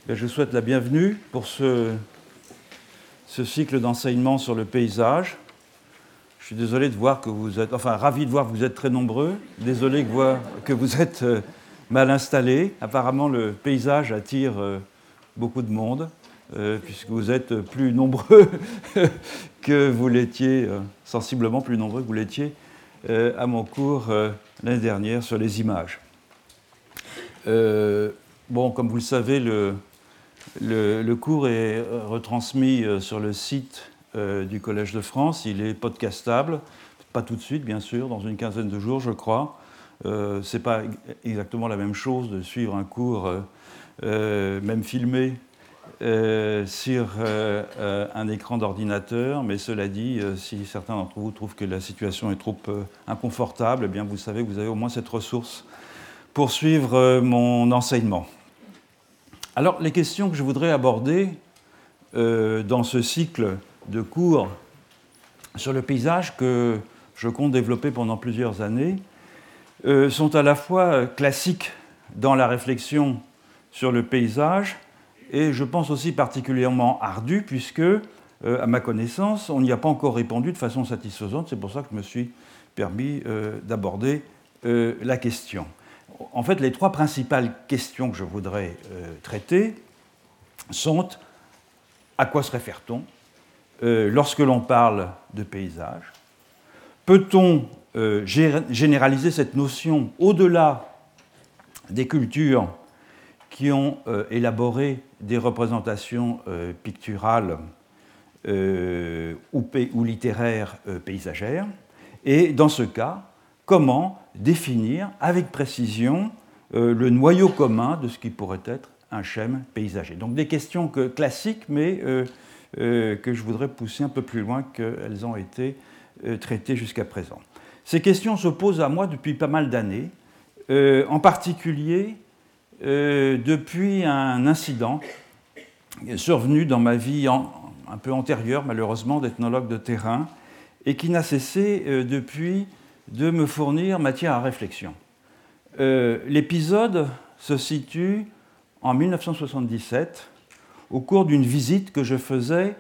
Je vous souhaite la bienvenue pour ce cycle d'enseignement sur le paysage. Je suis désolé de voir que vous êtes, ravi de voir que vous êtes très nombreux. Désolé de voir que vous êtes mal installés. Apparemment, le paysage attire beaucoup de monde, puisque vous êtes plus nombreux que vous l'étiez, sensiblement plus nombreux que vous l'étiez à mon cours l'année dernière sur les images. Comme vous le savez, le cours est retransmis sur le site du Collège de France. Il est podcastable, pas tout de suite, bien sûr, dans une quinzaine de jours, je crois. Ce n'est pas exactement la même chose de suivre un cours, même filmé, sur un écran d'ordinateur. Mais cela dit, si certains d'entre vous trouvent que la situation est trop inconfortable, eh bien, vous savez que vous avez au moins cette ressource pour suivre mon enseignement. Alors, les questions que je voudrais aborder dans ce cycle de cours sur le paysage que je compte développer pendant plusieurs années sont à la fois classiques dans la réflexion sur le paysage et je pense aussi particulièrement ardues puisque, à ma connaissance, on n'y a pas encore répondu de façon satisfaisante. C'est pour ça que je me suis permis d'aborder la question. En fait, les trois principales questions que je voudrais traiter sont à quoi se réfère-t-on lorsque l'on parle de paysage? Peut-on généraliser cette notion au-delà des cultures qui ont élaboré des représentations picturales ou littéraires paysagères? Et dans ce cas, comment définir avec précision le noyau commun de ce qui pourrait être un schème paysager? Donc des questions classiques, mais que je voudrais pousser un peu plus loin qu'elles ont été traitées jusqu'à présent. Ces questions se posent à moi depuis pas mal d'années, en particulier depuis un incident survenu dans ma vie un peu antérieure, malheureusement, d'ethnologue de terrain, et qui n'a cessé depuis de me fournir matière à réflexion. L'épisode se situe en 1977, au cours d'une visite que je faisais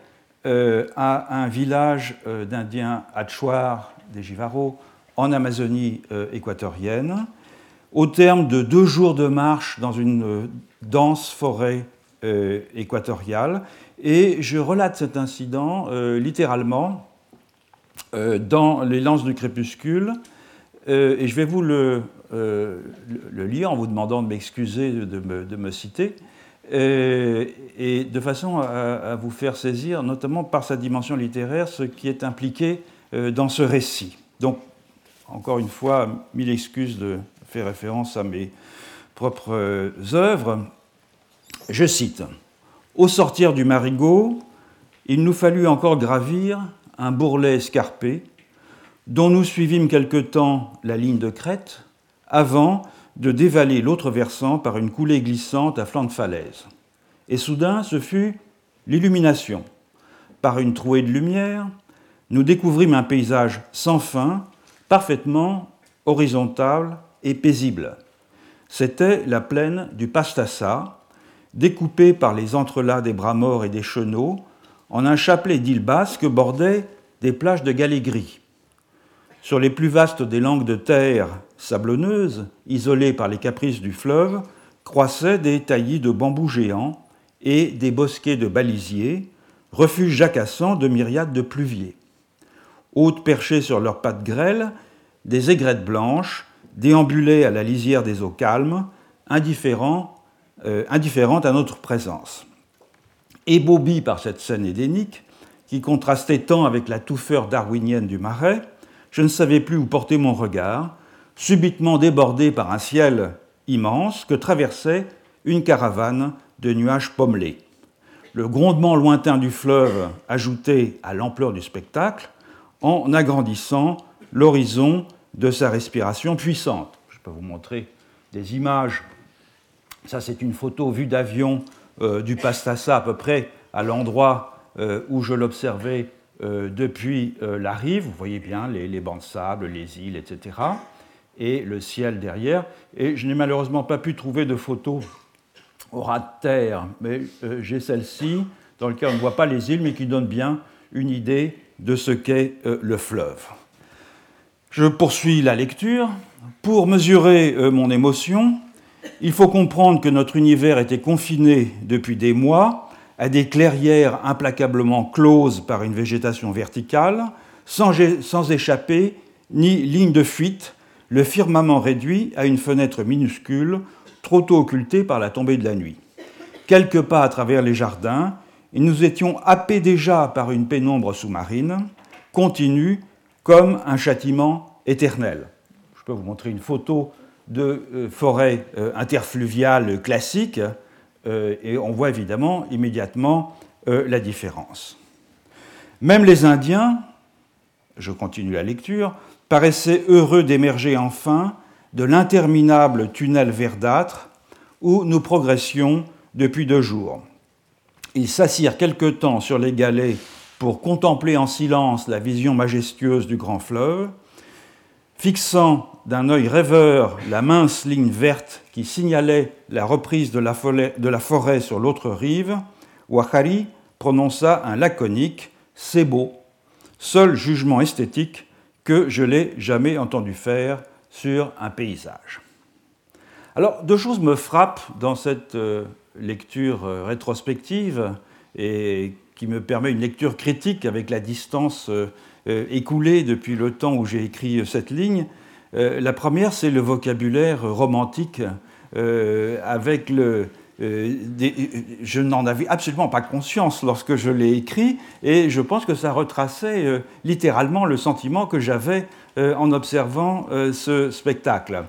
à un village d'Indiens Achuar des Jivaros en Amazonie équatorienne, au terme de 2 jours de marche dans une dense forêt équatoriale. Et je relate cet incident littéralement dans Les Lances du crépuscule, et je vais vous le lire en vous demandant de m'excuser de me citer, et de façon à vous faire saisir, notamment par sa dimension littéraire, ce qui est impliqué dans ce récit. Donc, encore une fois, 1000 excuses de faire référence à mes propres œuvres. Je cite : « Au sortir du marigot, il nous fallut encore gravir un bourrelet escarpé, dont nous suivîmes quelque temps la ligne de crête, avant de dévaler l'autre versant par une coulée glissante à flanc de falaise. Et soudain, ce fut l'illumination. Par une trouée de lumière, nous découvrîmes un paysage sans fin, parfaitement horizontal et paisible. C'était la plaine du Pastassa, découpée par les entrelacs des bras morts et des chenaux, en un chapelet d'îles basses que bordaient des plages de galets gris. Sur les plus vastes des langues de terre sablonneuses, isolées par les caprices du fleuve, croissaient des taillis de bambous géants et des bosquets de balisiers, refuges jacassants de myriades de pluviers. Hautes perchées sur leurs pattes grêles, des aigrettes blanches déambulaient à la lisière des eaux calmes, indifférentes à notre présence. Ébaubi par cette scène édénique, qui contrastait tant avec la touffeur darwinienne du marais, je ne savais plus où porter mon regard, subitement débordé par un ciel immense que traversait une caravane de nuages pommelés. Le grondement lointain du fleuve ajoutait à l'ampleur du spectacle en agrandissant l'horizon de sa respiration puissante. Je peux vous montrer des images. Ça, c'est une photo vue d'avion du Pastassa, à peu près à l'endroit où je l'observais depuis la rive. Vous voyez bien les bancs de sable, les îles, etc. Et le ciel derrière. Et je n'ai malheureusement pas pu trouver de photos au ras de terre, mais j'ai celle-ci, dans laquelle on ne voit pas les îles, mais qui donne bien une idée de ce qu'est le fleuve. Je poursuis la lecture. Pour mesurer mon émotion, il faut comprendre que notre univers était confiné depuis des mois à des clairières implacablement closes par une végétation verticale, sans échappée ni ligne de fuite, le firmament réduit à une fenêtre minuscule, trop tôt occultée par la tombée de la nuit. Quelques pas à travers les jardins, et nous étions happés déjà par une pénombre sous-marine, continue comme un châtiment éternel. Je peux vous montrer une photo de forêt interfluviale classique, et on voit évidemment immédiatement la différence. Même les Indiens, je continue la lecture, paraissaient heureux d'émerger enfin de l'interminable tunnel verdâtre où nous progressions depuis 2 jours. Ils s'assirent quelque temps sur les galets pour contempler en silence la vision majestueuse du grand fleuve, fixant d'un œil rêveur la mince ligne verte qui signalait la reprise de la forêt sur l'autre rive, Guattari prononça un laconique « c'est beau », seul jugement esthétique que je l'ai jamais entendu faire sur un paysage. Alors, 2 choses me frappent dans cette lecture rétrospective et qui me permet une lecture critique avec la distance écoulée depuis le temps où j'ai écrit cette ligne. La première, c'est le vocabulaire romantique avec je n'en avais absolument pas conscience lorsque je l'ai écrit, et je pense que ça retraçait littéralement le sentiment que j'avais en observant ce spectacle,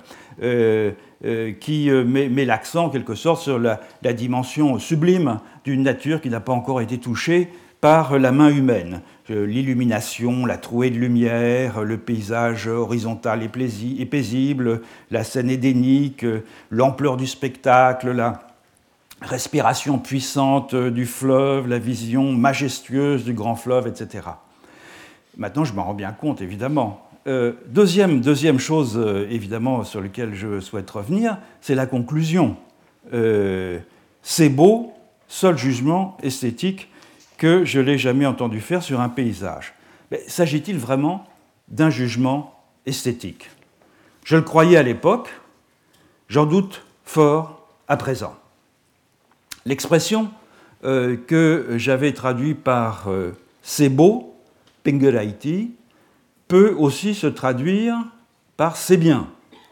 qui met l'accent en quelque sorte sur la dimension sublime d'une nature qui n'a pas encore été touchée par la main humaine. L'illumination, la trouée de lumière, le paysage horizontal et paisible, la scène édénique, l'ampleur du spectacle, la respiration puissante du fleuve, la vision majestueuse du grand fleuve, etc. Maintenant, je m'en rends bien compte, évidemment. Deuxième chose, évidemment, sur laquelle je souhaite revenir, c'est la conclusion. C'est beau, seul jugement esthétique que je l'ai jamais entendu faire sur un paysage. Mais s'agit-il vraiment d'un jugement esthétique? Je le croyais à l'époque, j'en doute fort à présent. L'expression que j'avais traduite par c'est beau, pingeraiti, peut aussi se traduire par c'est bien,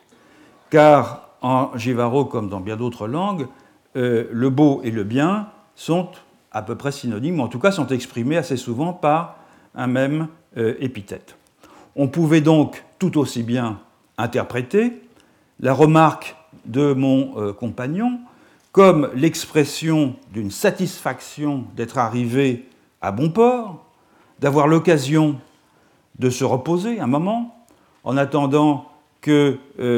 car en jivaro comme dans bien d'autres langues, le beau et le bien sont à peu près synonymes, ou en tout cas sont exprimés assez souvent par un même épithète. On pouvait donc tout aussi bien interpréter la remarque de mon compagnon comme l'expression d'une satisfaction d'être arrivé à bon port, d'avoir l'occasion de se reposer un moment, en attendant que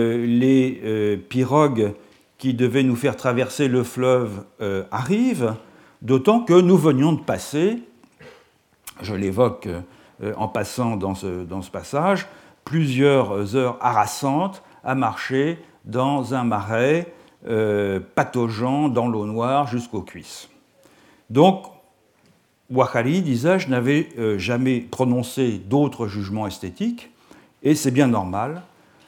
les pirogues qui devaient nous faire traverser le fleuve arrivent, d'autant que nous venions de passer, je l'évoque en passant dans ce passage, plusieurs heures harassantes à marcher dans un marais pataugeant dans l'eau noire jusqu'aux cuisses. Donc, Guattari, disais-je, n'avait jamais prononcé d'autres jugements esthétiques, et c'est bien normal,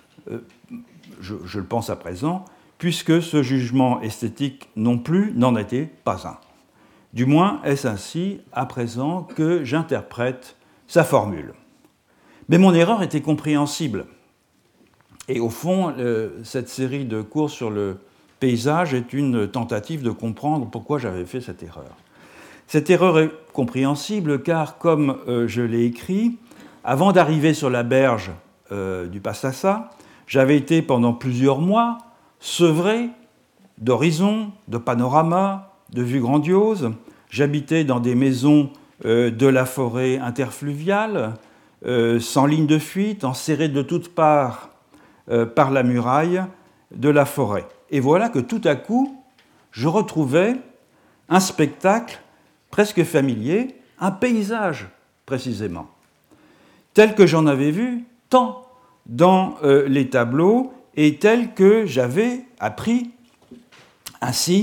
je le pense à présent, puisque ce jugement esthétique non plus n'en était pas un. Du moins, est-ce ainsi, à présent, que j'interprète sa formule. Mais mon erreur était compréhensible. Et au fond, cette série de cours sur le paysage est une tentative de comprendre pourquoi j'avais fait cette erreur. Cette erreur est compréhensible car, comme je l'ai écrit, avant d'arriver sur la berge du Pastaza, j'avais été pendant plusieurs mois sevré d'horizons, de panoramas, de vues grandioses. J'habitais dans des maisons de la forêt interfluviale, sans ligne de fuite, enserré de toutes parts par la muraille de la forêt. Et voilà que tout à coup, je retrouvais un spectacle presque familier, un paysage précisément, tel que j'en avais vu tant dans les tableaux et tel que j'avais appris ainsi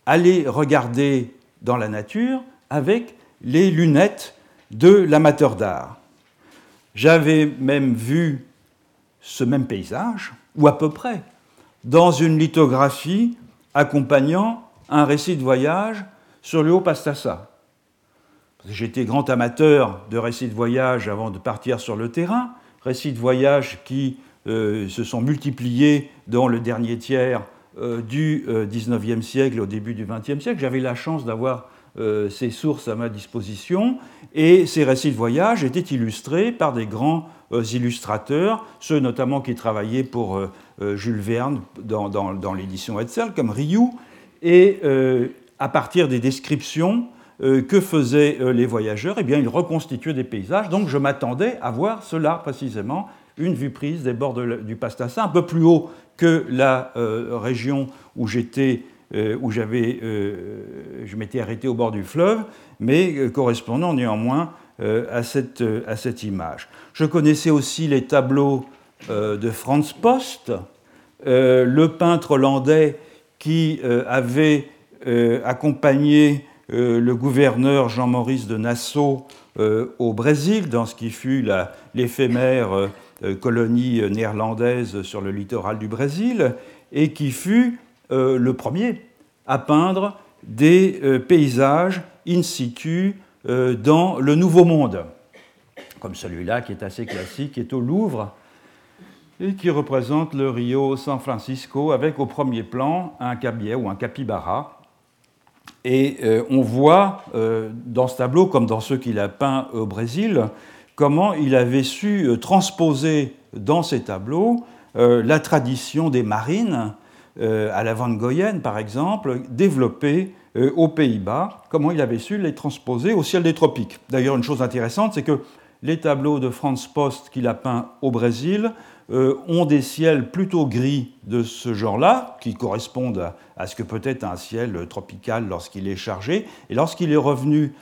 aller regarder dans la nature avec les lunettes de l'amateur d'art. J'avais même vu ce même paysage, ou à peu près, dans une lithographie accompagnant un récit de voyage sur le Haut-Pastassa. J'étais grand amateur de récits de voyage avant de partir sur le terrain, récits de voyage qui se sont multipliés dans le dernier tiers du XIXe siècle au début du XXe siècle. J'avais la chance d'avoir ces sources à ma disposition, et ces récits de voyage étaient illustrés par des grands illustrateurs, ceux notamment qui travaillaient pour Jules Verne dans l'édition Hetzel, comme Rioux, et à partir des descriptions que faisaient les voyageurs, eh bien, ils reconstituaient des paysages. Donc je m'attendais à voir cela précisément, une vue prise des bords du Pastassa, un peu plus haut que la région où j'étais, je m'étais arrêté au bord du fleuve, mais correspondant néanmoins à cette image. Je connaissais aussi les tableaux de Franz Post, le peintre hollandais qui avait accompagné le gouverneur Jean-Maurice de Nassau au Brésil, dans ce qui fut l'éphémère colonie néerlandaise sur le littoral du Brésil, et qui fut le premier à peindre des paysages in situ dans le Nouveau Monde, comme celui-là qui est assez classique, qui est au Louvre, et qui représente le Rio San Francisco avec au premier plan un cabiai ou un capybara. Et on voit dans ce tableau, comme dans ceux qu'il a peints au Brésil, comment il avait su transposer dans ces tableaux la tradition des marines, à la Van Goyen par exemple, développée aux Pays-Bas, comment il avait su les transposer au ciel des tropiques. D'ailleurs, une chose intéressante, c'est que les tableaux de Franz Post qu'il a peints au Brésil ont des ciels plutôt gris de ce genre-là, qui correspondent à ce que peut être un ciel tropical lorsqu'il est chargé. Et lorsqu'il est revenu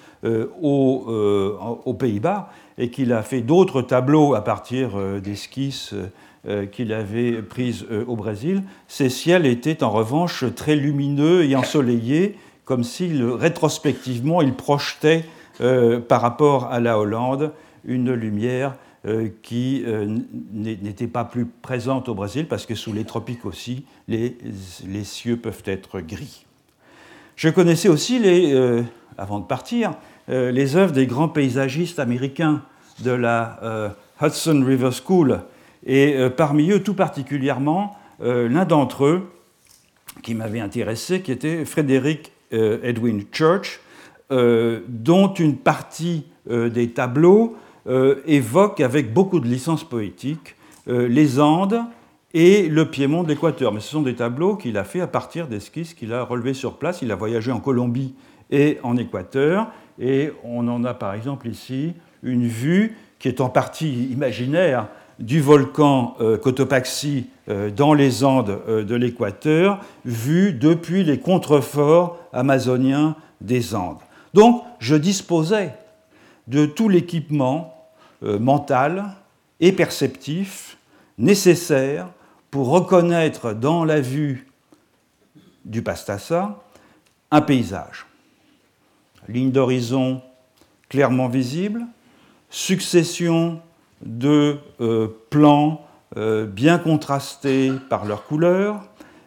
aux Pays-Bas et qu'il a fait d'autres tableaux à partir d'esquisses qu'il avait prises au Brésil, ces ciels étaient en revanche très lumineux et ensoleillés, comme si rétrospectivement il projetait par rapport à la Hollande une lumière qui n'était pas plus présente au Brésil, parce que sous les tropiques aussi, les cieux peuvent être gris. Je connaissais aussi, avant de partir, les œuvres des grands paysagistes américains de la Hudson River School, et parmi eux, tout particulièrement, l'un d'entre eux qui m'avait intéressé, qui était Frederick Edwin Church, dont une partie des tableaux évoque avec beaucoup de licence poétique les Andes et le Piémont de l'Équateur. Mais ce sont des tableaux qu'il a fait à partir d'esquisses qu'il a relevées sur place. Il a voyagé en Colombie et en Équateur, et on en a par exemple ici une vue qui est en partie imaginaire du volcan Cotopaxi dans les Andes de l'Équateur, vue depuis les contreforts amazoniens des Andes. Donc je disposais de tout l'équipement mental et perceptif nécessaire pour reconnaître dans la vue du Pastassa un paysage. Ligne d'horizon clairement visible, succession de plans bien contrastés par leurs couleurs,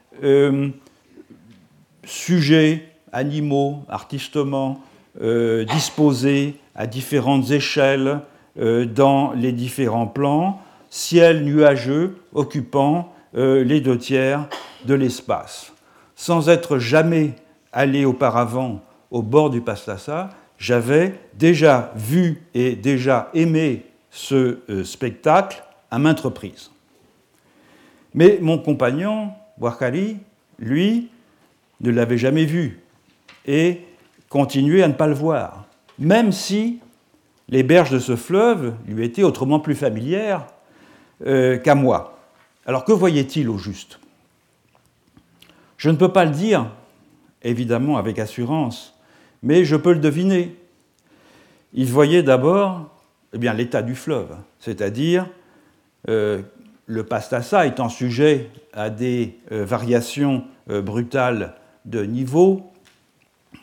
sujets, animaux, artistement disposés à différentes échelles dans les différents plans, ciel nuageux occupant les 2/3 de l'espace. Sans être jamais allé auparavant au bord du Pastassa, j'avais déjà vu et déjà aimé ce spectacle à maintes reprises. Mais mon compagnon, Bouakari, lui, ne l'avait jamais vu et continuait à ne pas le voir, même si les berges de ce fleuve lui étaient autrement plus familières qu'à moi. Alors que voyait-il au juste ? Je ne peux pas le dire, évidemment avec assurance, mais je peux le deviner. Il voyait d'abord l'état du fleuve, c'est-à-dire le Pastassa étant sujet à des variations brutales de niveau,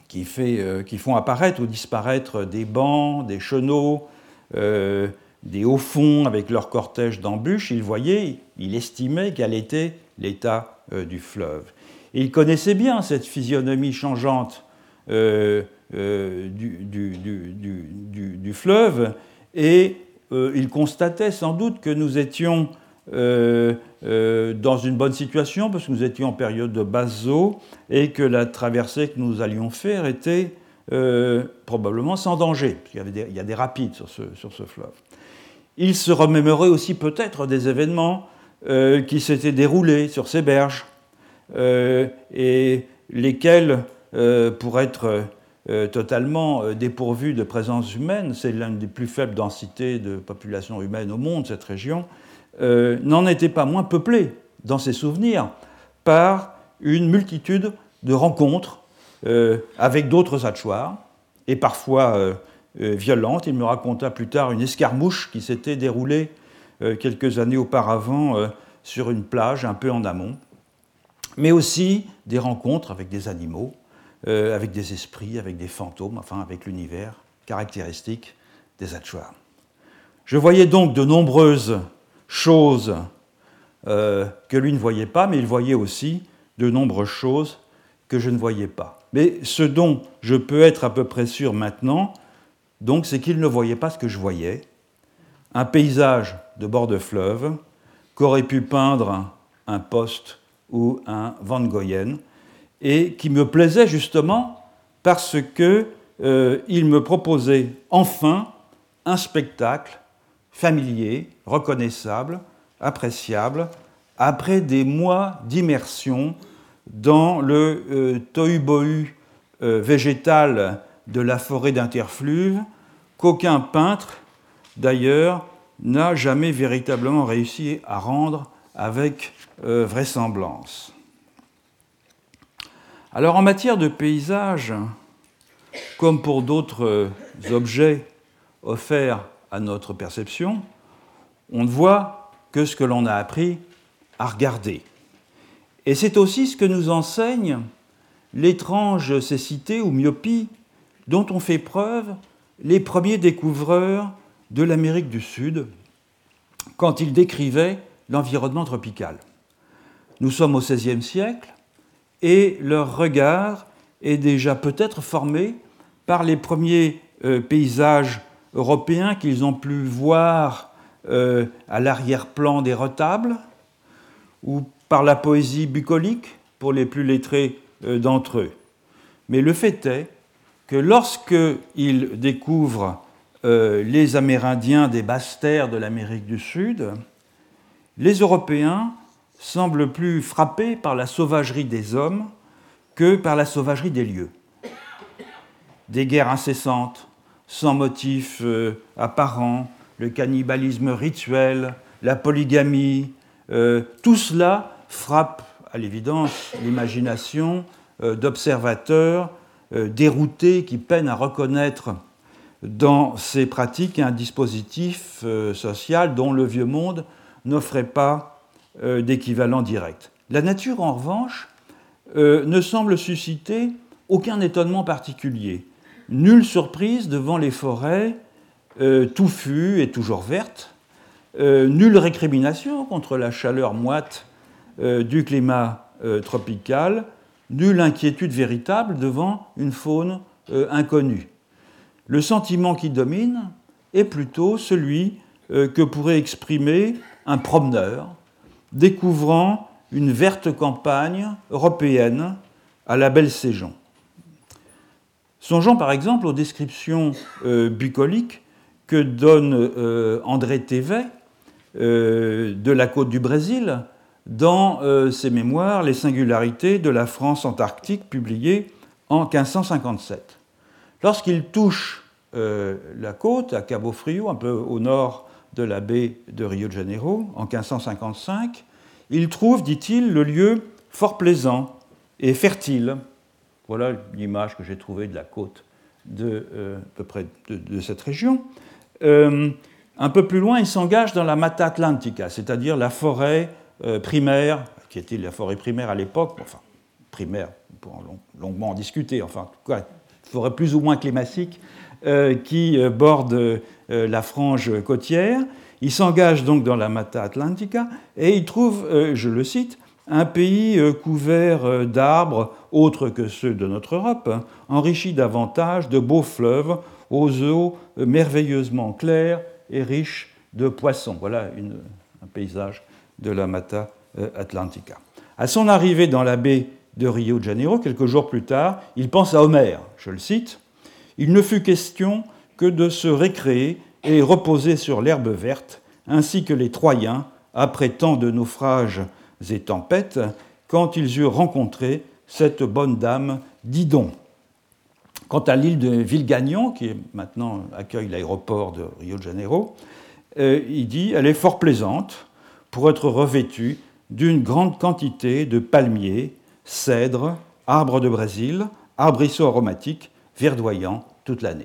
qui font apparaître ou disparaître des bancs, des chenaux, des hauts fonds avec leur cortège d'embûches, il estimait quel était l'état du fleuve. Et il connaissait bien cette physionomie changeante du fleuve, et il constatait sans doute que nous étions dans une bonne situation, parce que nous étions en période de basse eau, et que la traversée que nous allions faire était probablement sans danger, parce qu'il y a des rapides sur ce fleuve. Il se remémorait aussi peut-être des événements qui s'étaient déroulés sur ces berges, et lesquels, pour être totalement dépourvus de présence humaine, c'est l'une des plus faibles densités de population humaine au monde, cette région, n'en était pas moins peuplée, dans ses souvenirs, par une multitude de rencontres avec d'autres Atchoirs, et parfois violentes. Il me raconta plus tard une escarmouche qui s'était déroulée quelques années auparavant sur une plage un peu en amont, mais aussi des rencontres avec des animaux, avec des esprits, avec des fantômes, enfin avec l'univers caractéristique des Atchoirs. Je voyais donc de nombreuses choses que lui ne voyait pas, mais il voyait aussi de nombreuses choses que je ne voyais pas. Mais ce dont je peux être à peu près sûr maintenant, donc, c'est qu'il ne voyait pas ce que je voyais, un paysage de bord de fleuve qu'aurait pu peindre un Post ou un Van Goyen, et qui me plaisait justement parce qu'il me proposait enfin un spectacle familier, reconnaissable, appréciable, après des mois d'immersion dans le tohu-bohu végétal de la forêt d'Interfluve, qu'aucun peintre, d'ailleurs, n'a jamais véritablement réussi à rendre avec vraisemblance. Alors, en matière de paysage, comme pour d'autres objets offerts à notre perception, on ne voit que ce que l'on a appris à regarder. Et c'est aussi ce que nous enseigne l'étrange cécité ou myopie dont ont fait preuve les premiers découvreurs de l'Amérique du Sud quand ils décrivaient l'environnement tropical. Nous sommes au XVIe siècle et leur regard est déjà peut-être formé par les premiers paysages européens qu'ils ont pu voir à l'arrière-plan des retables, ou par la poésie bucolique pour les plus lettrés d'entre eux. Mais le fait est que lorsqu'ils découvrent les Amérindiens des basses terres de l'Amérique du Sud, les Européens semblent plus frappés par la sauvagerie des hommes que par la sauvagerie des lieux. Des guerres incessantes, sans motif apparent, le cannibalisme rituel, la polygamie, tout cela frappe à l'évidence l'imagination d'observateurs déroutés qui peinent à reconnaître dans ces pratiques un dispositif social dont le vieux monde n'offrait pas d'équivalent direct. La nature, en revanche, ne semble susciter aucun étonnement particulier. Nulle surprise devant les forêts touffues et toujours vertes, nulle récrimination contre la chaleur moite du climat tropical, nulle inquiétude véritable devant une faune inconnue. Le sentiment qui domine est plutôt celui que pourrait exprimer un promeneur découvrant une verte campagne européenne à la belle saison. Songeons par exemple aux descriptions bucoliques que donne André Thévet de la côte du Brésil dans ses mémoires « Les singularités de la France antarctique » publiées en 1557. Lorsqu'il touche la côte, à Cabo Frio, un peu au nord de la baie de Rio de Janeiro, en 1555, il trouve, dit-il, le lieu fort plaisant et fertile. Voilà l'image que j'ai trouvée de la côte à peu près de cette région. Un peu plus loin, il s'engage dans la Mata Atlantica, c'est-à-dire la forêt primaire, qui était la forêt primaire à l'époque, enfin, primaire, on pourra longuement en discuter, enfin, en tout cas, forêt plus ou moins climatique qui borde la frange côtière. Il s'engage donc dans la Mata Atlantica et il trouve, je le cite, un pays couvert d'arbres autres que ceux de notre Europe, hein, enrichi davantage de beaux fleuves aux eaux merveilleusement claires et riches de poissons. Voilà un paysage de la Mata Atlantica. À son arrivée dans la baie de Rio de Janeiro, quelques jours plus tard, il pense à Homère, je le cite, « Il ne fut question que de se récréer et reposer sur l'herbe verte, ainsi que les Troyens, après tant de naufrages et tempêtes, quand ils eurent rencontré cette bonne dame Didon. » Quant à l'île de Villegagnon, qui maintenant accueille l'aéroport de Rio de Janeiro, il dit « Elle est fort plaisante pour être revêtue d'une grande quantité de palmiers, cèdres, arbres de Brésil, arbrisseaux aromatiques, verdoyants toute l'année. »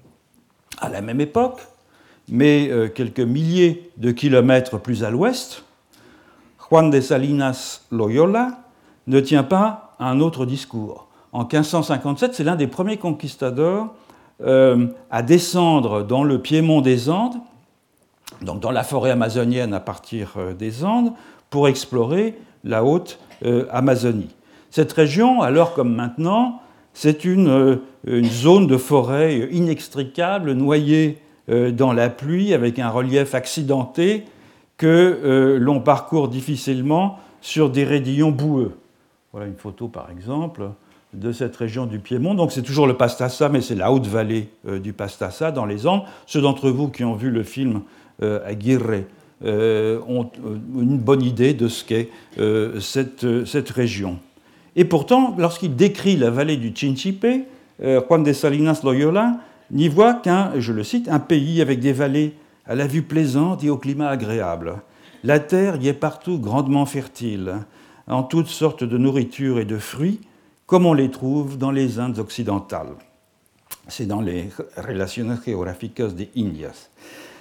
À la même époque, mais quelques milliers de kilomètres plus à l'ouest, Juan de Salinas Loyola ne tient pas un autre discours. En 1557, c'est l'un des premiers conquistadors à descendre dans le piémont des Andes, donc dans la forêt amazonienne à partir des Andes, pour explorer la haute Amazonie. Cette région, alors comme maintenant, c'est une zone de forêt inextricable, noyée dans la pluie, avec un relief accidenté que l'on parcourt difficilement sur des raidillons boueux. Voilà une photo, par exemple, de cette région du Piémont. Donc c'est toujours le Pastaza, mais c'est la haute vallée du Pastaza, dans les Andes. Ceux d'entre vous qui ont vu le film Aguirre ont une bonne idée de ce qu'est cette région. Et pourtant, lorsqu'il décrit la vallée du Chinchipe, Juan de Salinas Loyola n'y voit qu'un, je le cite, un pays avec des vallées à la vue plaisante et au climat agréable. La terre y est partout grandement fertile, en toutes sortes de nourriture et de fruits, comme on les trouve dans les Indes occidentales. C'est dans les Relaciones Geográficas de Indias.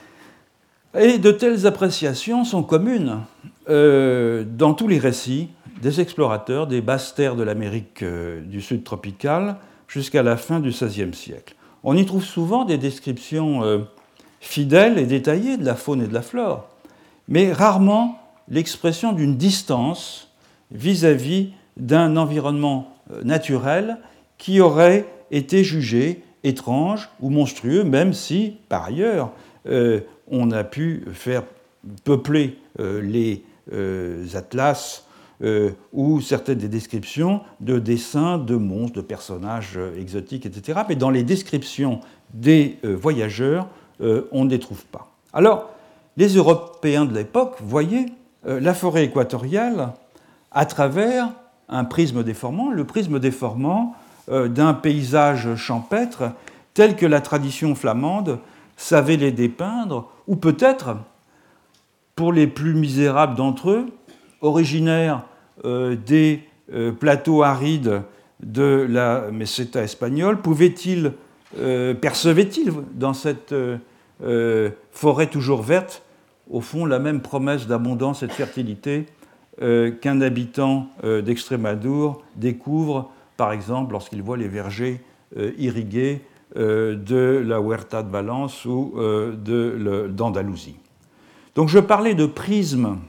Et de telles appréciations sont communes dans tous les récits des explorateurs des basses terres de l'Amérique du Sud tropicale jusqu'à la fin du XVIe siècle. On y trouve souvent des descriptions fidèles et détaillées de la faune et de la flore, mais rarement l'expression d'une distance vis-à-vis d'un environnement naturel qui aurait été jugé étrange ou monstrueux, même si, par ailleurs, on a pu faire peupler les atlas ou certaines des descriptions de dessins de monstres, de personnages exotiques, etc. Mais dans les descriptions des voyageurs, on ne les trouve pas. Alors, les Européens de l'époque voyaient la forêt équatoriale à travers un prisme déformant, le prisme déformant d'un paysage champêtre tel que la tradition flamande savait les dépeindre, ou peut-être, pour les plus misérables d'entre eux, originaires des plateaux arides de la Meseta espagnole, percevaient-ils dans cette forêt toujours verte, au fond, la même promesse d'abondance et de fertilité qu'un habitant d'Extrémadour découvre, par exemple, lorsqu'il voit les vergers irrigués de la Huerta de Valence ou d'Andalousie. Donc je parlais de prisme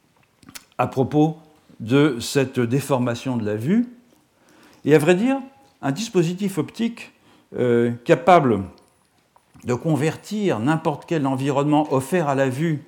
à propos de cette déformation de la vue, et à vrai dire, un dispositif optique capable de convertir n'importe quel environnement offert à la vue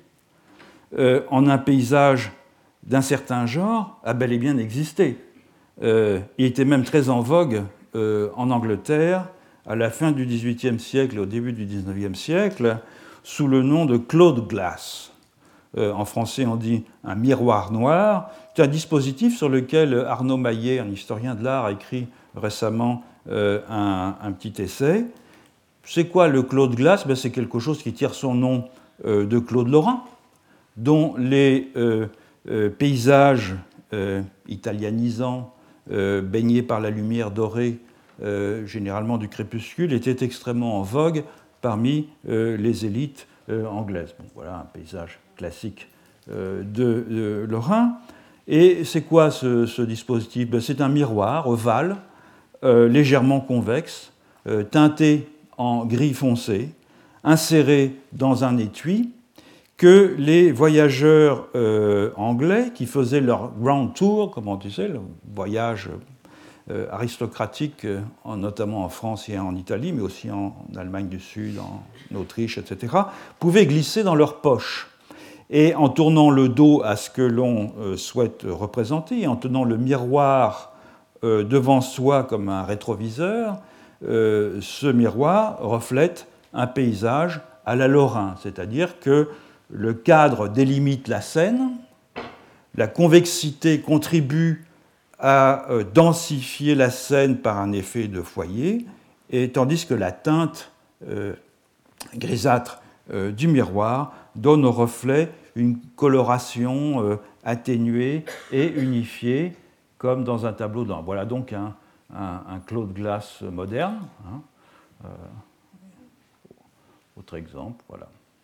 en un paysage d'un certain genre a bel et bien existé. Il était même très en vogue en Angleterre à la fin du XVIIIe siècle et au début du XIXe siècle sous le nom de Claude Glass. En français, on dit un miroir noir. C'est un dispositif sur lequel Arnaud Maillet, un historien de l'art, a écrit récemment un petit essai. C'est quoi le Claude Glass ? C'est quelque chose qui tire son nom de Claude Lorrain, dont les paysages italianisants, baignés par la lumière dorée, généralement du crépuscule, étaient extrêmement en vogue parmi les élites anglaises. Bon, voilà un paysage classique de Lorrain. Et c'est quoi ce dispositif ? C'est un miroir ovale, légèrement convexe, teinté en gris foncé, inséré dans un étui, que les voyageurs anglais qui faisaient leur grand tour, comme on disait, le voyage aristocratique, notamment en France et en Italie, mais aussi en Allemagne du Sud, en Autriche, etc., pouvaient glisser dans leur poche. Et en tournant le dos à ce que l'on souhaite représenter, en tenant le miroir devant soi comme un rétroviseur, ce miroir reflète un paysage à la Lorrain, c'est-à-dire que le cadre délimite la scène, la convexité contribue à densifier la scène par un effet de foyer, et tandis que la teinte grisâtre du miroir donne au reflet une coloration atténuée et unifiée, comme dans un tableau d'encre. Voilà donc un Claude Glass moderne. Autre exemple, voilà.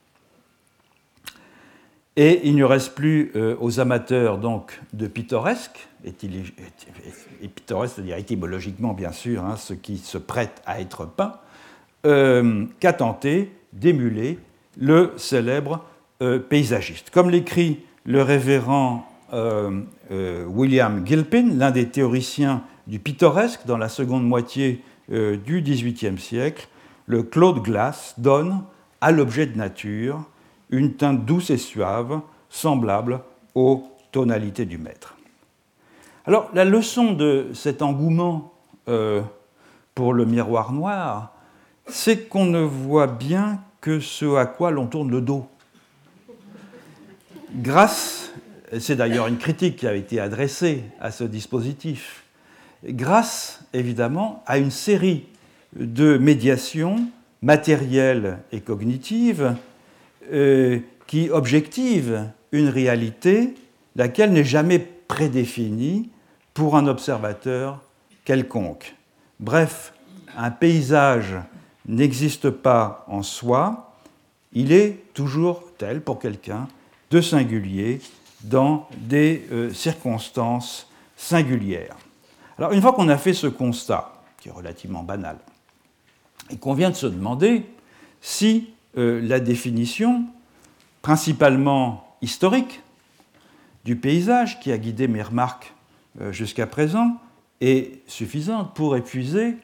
Et il ne reste plus aux amateurs donc, de pittoresque, et pittoresque, c'est-à-dire étymologiquement bien sûr, ce qui se prête à être peint, qu'à tenter d'émuler le célèbre paysagiste. Comme l'écrit le révérend William Gilpin, l'un des théoriciens du pittoresque dans la seconde moitié du XVIIIe siècle, le Claude Glass donne à l'objet de nature une teinte douce et suave, semblable aux tonalités du maître. Alors, la leçon de cet engouement pour le miroir noir, c'est qu'on ne voit bien que ce à quoi l'on tourne le dos. Grâce, c'est d'ailleurs une critique qui a été adressée à ce dispositif, grâce évidemment à une série de médiations matérielles et cognitives qui objectivent une réalité laquelle n'est jamais prédéfinie pour un observateur quelconque. Bref, un paysage n'existe pas en soi, il est toujours tel pour quelqu'un de singulier dans des circonstances singulières. Alors une fois qu'on a fait ce constat, qui est relativement banal, et qu'on vient de se demander si la définition, principalement historique, du paysage qui a guidé mes remarques jusqu'à présent est suffisante pour épuiser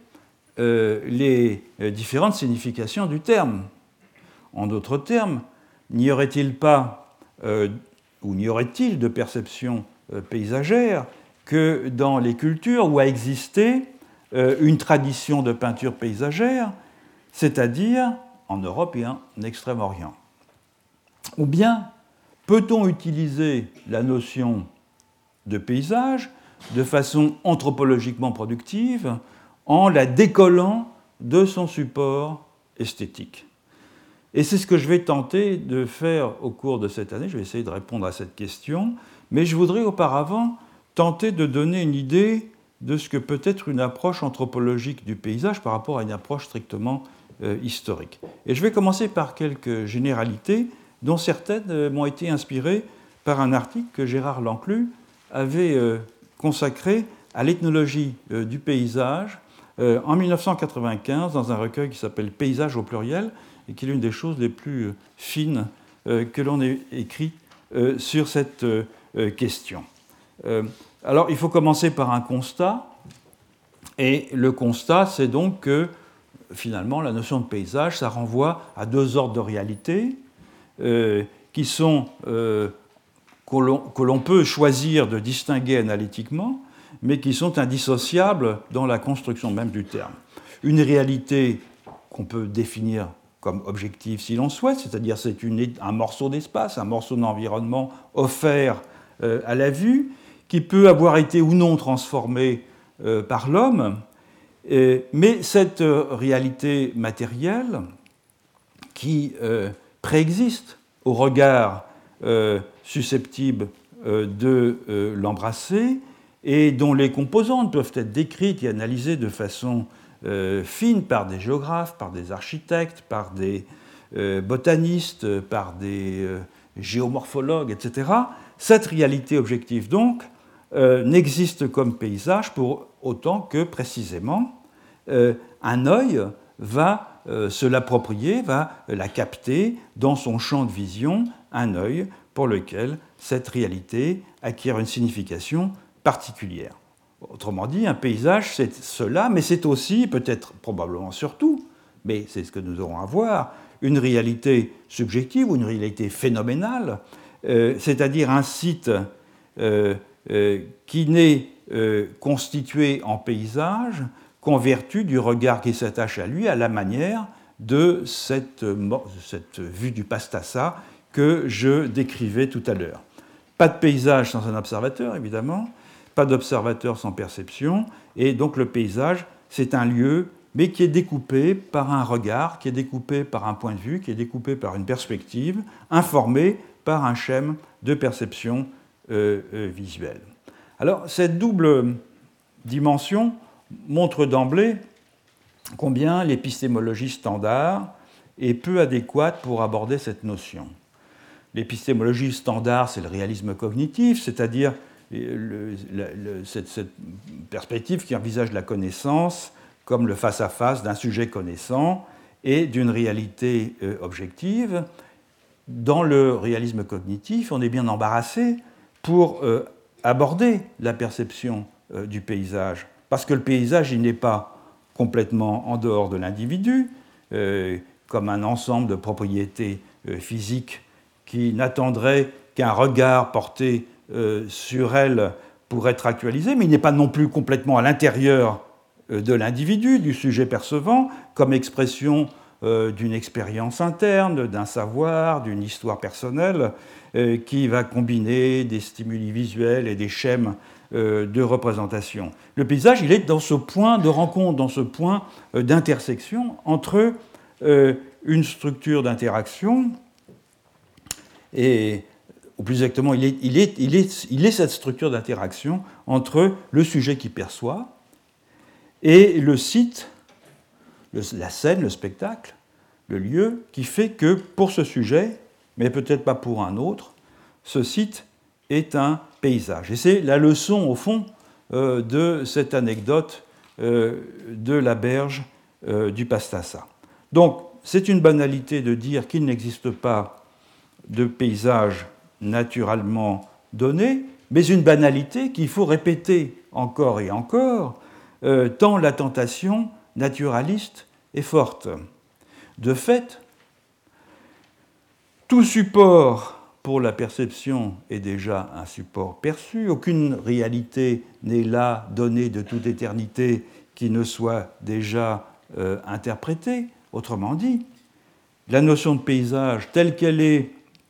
les différentes significations du terme. En d'autres termes, n'y aurait-il pas, ou n'y aurait-il de perception paysagère que dans les cultures où a existé une tradition de peinture paysagère, c'est-à-dire en Europe et en Extrême-Orient? Ou bien peut-on utiliser la notion de paysage de façon anthropologiquement productive en la décollant de son support esthétique? Et c'est ce que je vais tenter de faire au cours de cette année. Je vais essayer de répondre à cette question, mais je voudrais auparavant tenter de donner une idée de ce que peut être une approche anthropologique du paysage par rapport à une approche strictement historique. Et je vais commencer par quelques généralités dont certaines m'ont été inspirées par un article que Gérard Lanclus avait consacré à l'ethnologie du paysage en 1995 dans un recueil qui s'appelle « Paysage au pluriel » et qui est l'une des choses les plus fines que l'on ait écrit sur cette question. Alors, il faut commencer par un constat, et le constat, c'est donc que, finalement, la notion de paysage, ça renvoie à deux ordres de réalité qui sont, que l'on peut choisir de distinguer analytiquement, mais qui sont indissociables dans la construction même du terme. Une réalité qu'on peut définir comme objective si l'on souhaite, c'est-à-dire c'est un morceau d'espace, un morceau d'environnement offert à la vue, qui peut avoir été ou non transformé par l'homme, mais cette réalité matérielle qui préexiste au regard susceptible de l'embrasser et dont les composantes peuvent être décrites et analysées de façon fine par des géographes, par des architectes, par des botanistes, par des géomorphologues, etc. Cette réalité objective, donc, n'existe comme paysage pour autant que, précisément, un œil va se l'approprier, va la capter dans son champ de vision, un œil pour lequel cette réalité acquiert une signification particulière. Autrement dit, un paysage, c'est cela, mais c'est aussi, peut-être probablement surtout, mais c'est ce que nous aurons à voir, une réalité subjective ou une réalité phénoménale, c'est-à-dire un site qui n'est constitué en paysage qu'en vertu du regard qui s'attache à lui, à la manière de cette vue du Pastassa que je décrivais tout à l'heure. Pas de paysage sans un observateur, évidemment, pas d'observateur sans perception, et donc le paysage, c'est un lieu, mais qui est découpé par un regard, qui est découpé par un point de vue, qui est découpé par une perspective, informé par un schème de perception visuelle. Alors, cette double dimension montre d'emblée combien l'épistémologie standard est peu adéquate pour aborder cette notion. L'épistémologie standard, c'est le réalisme cognitif, c'est-à-dire cette perspective qui envisage la connaissance comme le face-à-face d'un sujet connaissant et d'une réalité objective. Dans le réalisme cognitif, on est bien embarrassé pour aborder la perception du paysage, parce que le paysage, il n'est pas complètement en dehors de l'individu, comme un ensemble de propriétés physiques qui n'attendrait qu'un regard porté sur elle pour être actualisé, mais il n'est pas non plus complètement à l'intérieur de l'individu, du sujet percevant, comme expression d'une expérience interne, d'un savoir, d'une histoire personnelle, qui va combiner des stimuli visuels et des schèmes de représentation. Le paysage, il est dans ce point de rencontre, dans ce point d'intersection entre une structure d'interaction et, ou plus exactement, il est cette structure d'interaction entre le sujet qui perçoit et le site, la scène, le spectacle, le lieu, qui fait que pour ce sujet, mais peut-être pas pour un autre, ce site est un paysage. Et c'est la leçon, au fond, de cette anecdote de la berge du Pastassa. Donc, c'est une banalité de dire qu'il n'existe pas de paysage naturellement donné, mais une banalité qu'il faut répéter encore et encore, tant la tentation naturaliste est forte. De fait, tout support pour la perception est déjà un support perçu. Aucune réalité n'est là donnée de toute éternité qui ne soit déjà interprétée. Autrement dit, la notion de paysage telle qu'elle est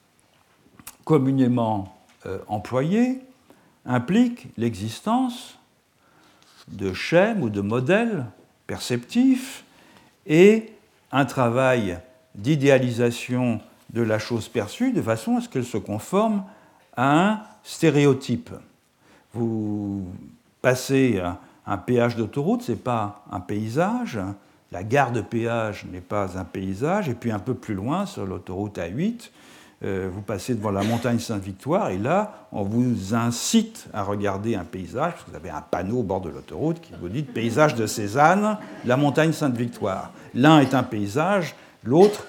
communément employée implique l'existence de schèmes ou de modèles perceptifs et un travail d'idéalisation de la chose perçue de façon à ce qu'elle se conforme à un stéréotype. Vous passez un péage d'autoroute, ce n'est pas un paysage, la gare de péage n'est pas un paysage, et puis un peu plus loin, sur l'autoroute A8, vous passez devant la montagne Sainte-Victoire, et là, on vous incite à regarder un paysage, parce que vous avez un panneau au bord de l'autoroute qui vous dit « Paysage de Cézanne, la montagne Sainte-Victoire ». L'un est un paysage, l'autre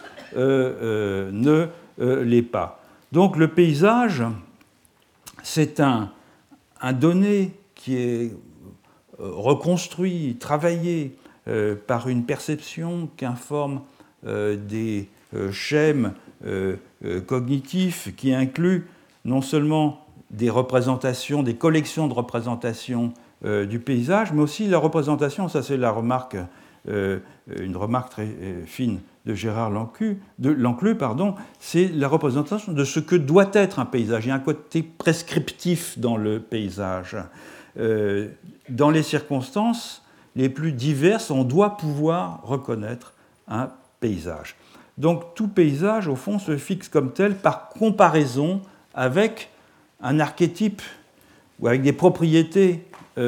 ne l'est pas. Donc le paysage, c'est un donné qui est reconstruit, travaillé par une perception qu'informent des schèmes cognitifs qui incluent non seulement des représentations, des collections de représentations du paysage, mais aussi la représentation, ça c'est la remarque, une remarque très fine de Gérard Lanclus, c'est la représentation de ce que doit être un paysage. Il y a un côté prescriptif dans le paysage. Dans les circonstances les plus diverses, on doit pouvoir reconnaître un paysage. Donc tout paysage, au fond, se fixe comme tel par comparaison avec un archétype ou avec des propriétés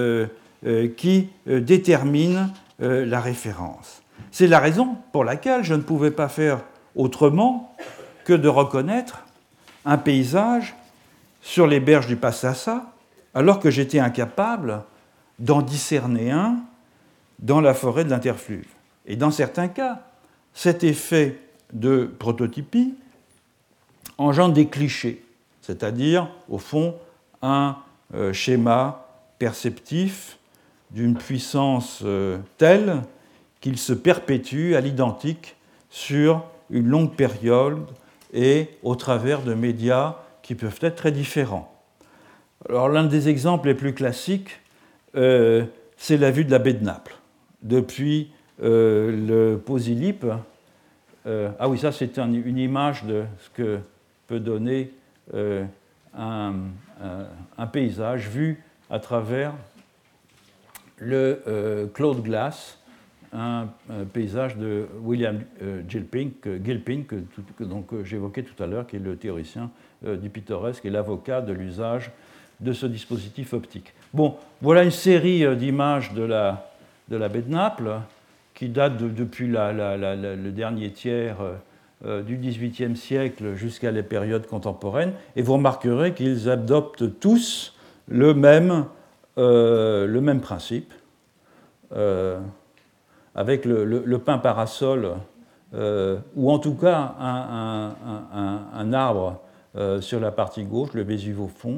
qui déterminent la référence. C'est la raison pour laquelle je ne pouvais pas faire autrement que de reconnaître un paysage sur les berges du Pastassa, alors que j'étais incapable d'en discerner un dans la forêt de l'Interfluve. Et dans certains cas, cet effet de prototypie engendre des clichés, c'est-à-dire, au fond, un schéma perceptif d'une puissance telle qu'il se perpétue à l'identique sur une longue période et au travers de médias qui peuvent être très différents. Alors, l'un des exemples les plus classiques, c'est la vue de la baie de Naples. Depuis le Posillipe, ah oui, ça c'est une image de ce que peut donner un paysage vu à travers le Claude Glass, un paysage de William Gilpin, que j'évoquais tout à l'heure, qui est le théoricien du pittoresque et l'avocat de l'usage de ce dispositif optique. Bon, voilà une série d'images de la baie de Naples qui date depuis le dernier tiers du XVIIIe siècle jusqu'à les périodes contemporaines, et vous remarquerez qu'ils adoptent tous le même principe, avec le pin parasol, ou en tout cas un arbre sur la partie gauche, le Vésuve au fond.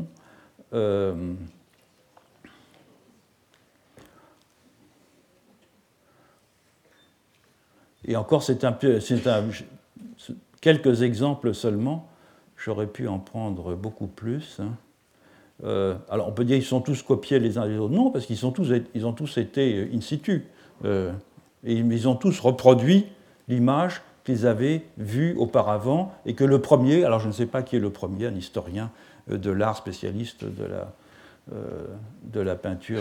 Et encore, c'est quelques exemples seulement. J'aurais pu en prendre beaucoup plus. Alors, on peut dire qu'ils sont tous copiés les uns des autres. Non, parce qu'ils ont tous été in situ. Et ils ont tous reproduit l'image qu'ils avaient vue auparavant, et que le premier, alors je ne sais pas qui est le premier, un historien de l'art spécialiste de la peinture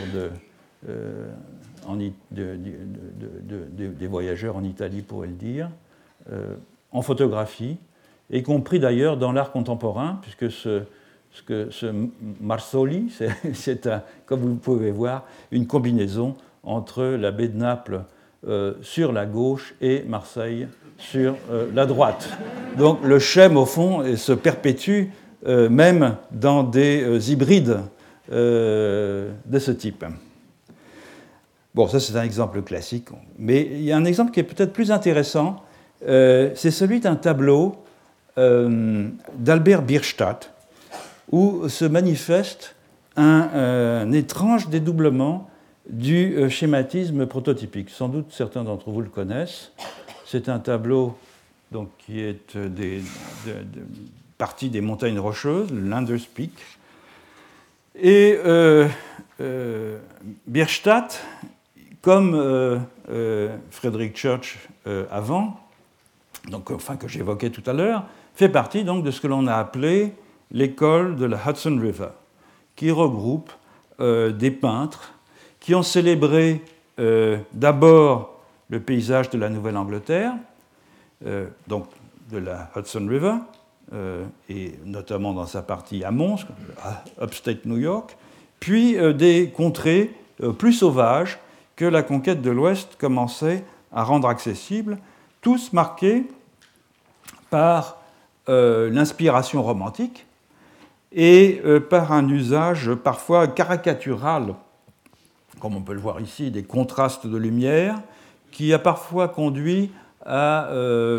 des voyageurs en Italie, pourrait le dire, en photographie, y compris d'ailleurs dans l'art contemporain, puisque ce Marsoli, c'est comme vous pouvez voir, une combinaison entre la baie de Naples sur la gauche et Marseille sur la droite. Donc le schème, au fond, se perpétue même dans des hybrides de ce type. Bon, ça c'est un exemple classique, mais il y a un exemple qui est peut-être plus intéressant, c'est celui d'un tableau d'Albert Bierstadt, où se manifeste un étrange dédoublement du schématisme prototypique. Sans doute certains d'entre vous le connaissent. C'est un tableau donc, qui est partie des montagnes rocheuses, le Landers Peak. Et Bierstadt, comme Frederick Church avant, donc, enfin, que j'évoquais tout à l'heure, fait partie donc, de ce que l'on a appelé l'école de la Hudson River, qui regroupe des peintres qui ont célébré d'abord le paysage de la Nouvelle-Angleterre, donc de la Hudson River, et notamment dans sa partie amont, upstate New York, puis des contrées plus sauvages que la conquête de l'Ouest commençait à rendre accessibles, tous marqués par l'inspiration romantique et par un usage parfois caricatural, comme on peut le voir ici, des contrastes de lumière, qui a parfois conduit à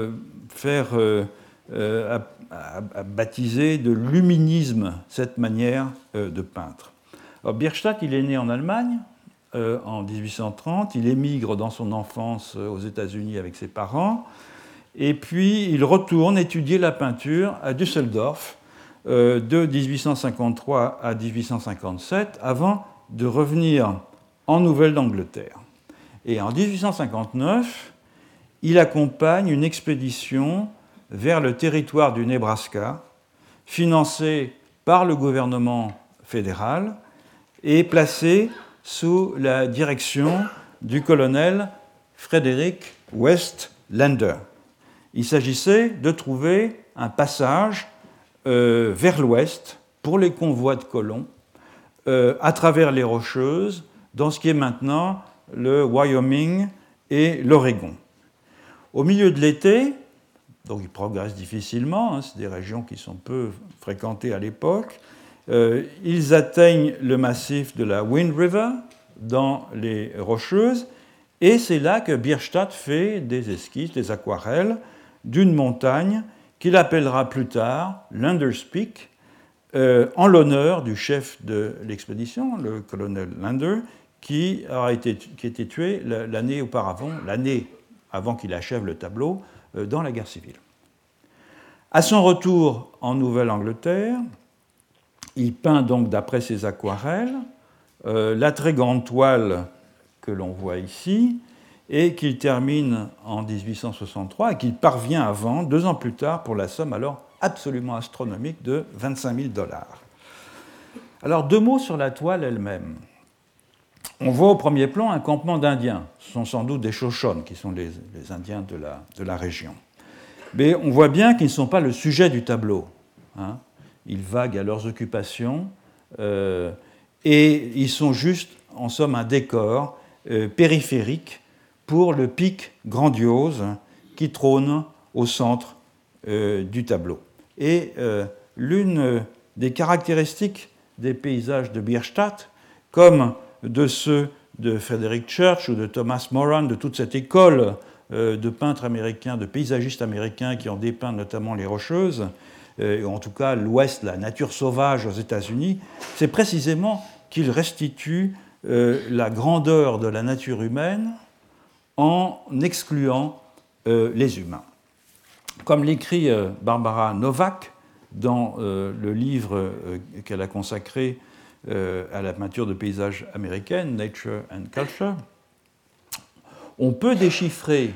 à baptiser de luminisme cette manière de peindre. Alors, Bierstadt, il est né en Allemagne en 1830, il émigre dans son enfance aux États-Unis avec ses parents, et puis il retourne étudier la peinture à Düsseldorf de 1853 à 1857, avant de revenir en Nouvelle-d'Angleterre. Et en 1859, il accompagne une expédition vers le territoire du Nebraska, financée par le gouvernement fédéral et placée sous la direction du colonel Frederick West Lander. Il s'agissait de trouver un passage vers l'ouest pour les convois de colons à travers les Rocheuses, dans ce qui est maintenant le Wyoming et l'Oregon. Au milieu de l'été, donc ils progressent difficilement, c'est des régions qui sont peu fréquentées à l'époque, ils atteignent le massif de la Wind River dans les Rocheuses, Et c'est là que Bierstadt fait des esquisses, des aquarelles d'une montagne qu'il appellera plus tard Lander's Peak, en l'honneur du chef de l'expédition, le colonel Lander, qui a été tué l'année auparavant, l'année avant qu'il achève le tableau, dans la guerre civile. À son retour en Nouvelle-Angleterre, il peint donc d'après ses aquarelles la très grande toile que l'on voit ici, et qu'il termine en 1863 et qu'il parvient à vendre 2 ans plus tard pour la somme alors absolument astronomique de 25 000 $. Alors 2 mots sur la toile elle-même. On voit au premier plan un campement d'Indiens. Ce sont sans doute des Shoshones, qui sont les Indiens de la région. Mais on voit bien qu'ils ne sont pas le sujet du tableau. Hein. Ils vaguent à leurs occupations et ils sont juste, en somme, un décor périphérique pour le pic grandiose qui trône au centre du tableau. Et l'une des caractéristiques des paysages de Bierstadt, comme de ceux de Frederick Church ou de Thomas Moran, de toute cette école de peintres américains, de paysagistes américains qui ont dépeint notamment les Rocheuses, en tout cas l'Ouest, la nature sauvage aux États-Unis, c'est précisément qu'ils restituent la grandeur de la nature humaine en excluant les humains. Comme l'écrit Barbara Novak dans le livre qu'elle a consacré à la peinture de paysages américaine, Nature and Culture, on peut déchiffrer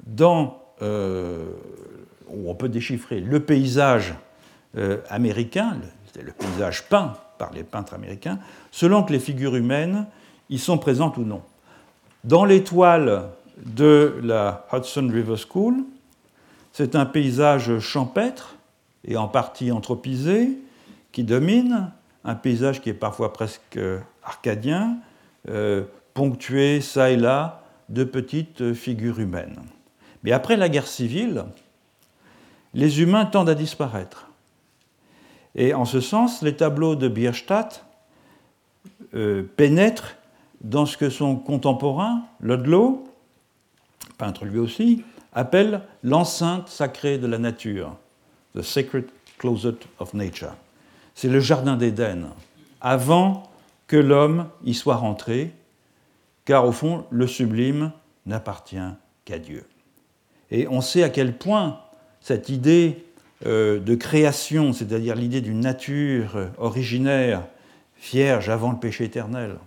le paysage américain, le paysage peint par les peintres américains, selon que les figures humaines y sont présentes ou non. Dans l'étoile de la Hudson River School, c'est un paysage champêtre et en partie anthropisé qui domine, un paysage qui est parfois presque arcadien, ponctué çà et là de petites figures humaines. Mais après la guerre civile, les humains tendent à disparaître. Et en ce sens, les tableaux de Bierstadt pénètrent dans ce que son contemporain, Ludlow, peintre lui aussi, appelle l'enceinte sacrée de la nature, the sacred closet of nature. C'est le jardin d'Éden, avant que l'homme y soit rentré, car au fond, le sublime n'appartient qu'à Dieu. Et on sait à quel point cette idée de création, c'est-à-dire l'idée d'une nature originaire, vierge avant le péché éternel,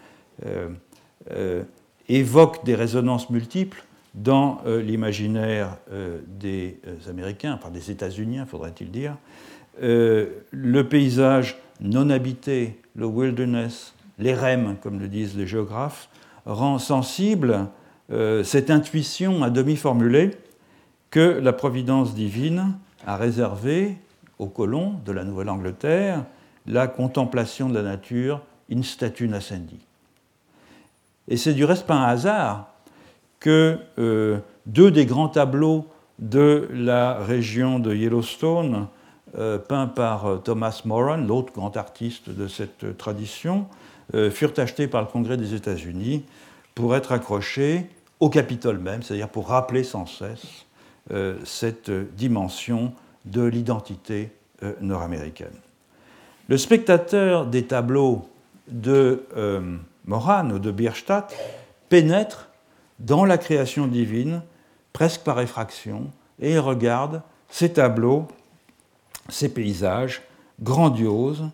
évoque des résonances multiples dans l'imaginaire des Américains, enfin des États-Unis, faudrait-il dire. Le paysage non habité, le wilderness, l'érème, comme le disent les géographes, rend sensible cette intuition à demi formulée que la providence divine a réservée aux colons de la Nouvelle-Angleterre la contemplation de la nature in statu nascendi. Et c'est du reste pas un hasard que 2 des grands tableaux de la région de Yellowstone, peints par Thomas Moran, l'autre grand artiste de cette tradition, furent achetés par le Congrès des États-Unis pour être accrochés au Capitole même, c'est-à-dire pour rappeler sans cesse cette dimension de l'identité nord-américaine. Le spectateur des tableaux de Moran ou de Bierstadt pénètre dans la création divine, presque par effraction, et il regarde ces tableaux, ces paysages grandioses,